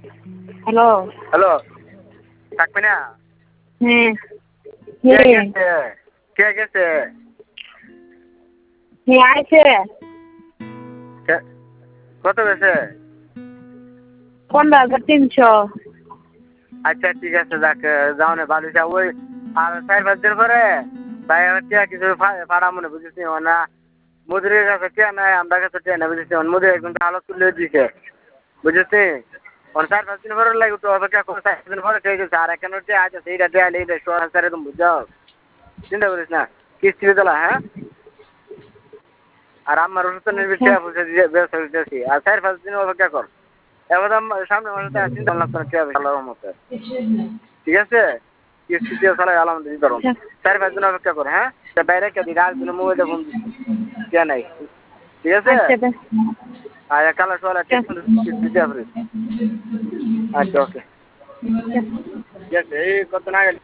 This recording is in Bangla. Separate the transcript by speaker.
Speaker 1: হ্যালো
Speaker 2: হ্যালো থাকবে না
Speaker 1: হ্যাঁ
Speaker 2: কে
Speaker 1: হ্যাঁ
Speaker 2: গেছে কে গেছে
Speaker 1: হ্যাঁ আইছে
Speaker 2: কত গেছে
Speaker 1: 15,300
Speaker 2: আচ্ছা ঠিক আছে যাক যাও না ভালো ওই আর 4-5 দিন পরে তাই টিয়া কিছু ফাড়া মনে বুঝিস না মুদিরের কাছে টিয়া নাই আমরা কাছে টিয়া না বুঝিস মুদির একদম আলো তুলে দিছে বুঝিস 4-5 দিন পরে লাগে তো অপেক্ষা করে 4 দিন পরে ঠিক আছে আর কেন টিয়া আছে সেইটা টিয়া নেই সরাসরি তুমি বুঝাও চিন্তা করিস না কিস্তি দিলা হ্যাঁ আর আমার অনুষ্ঠানের
Speaker 1: আচ্ছা
Speaker 2: টিয়া পয়সা দিয়ে ব্যবসা করতেছি আর 4-5 দিন অপেক্ষা কর এবার সামনে মাসে চিন্তা করলাম টিয়া ভালোর মতো ঠিক আছে কিস্তি দিয়ে চালাই আলহামদুলিল্লাহ ধরুন
Speaker 1: আচ্ছা
Speaker 2: 4-5 দিন অপেক্ষা করে হ্যাঁ বাইরে কে দিন আর দিন মোবাইলে ফোন কে নাই ঠিক আছে
Speaker 1: আচ্ছা বেশ
Speaker 2: আর কাল সকালে কিস্তি দিয়ে আসবে আচ্ছা ওকে ঠিক আছে এই কত না গেলে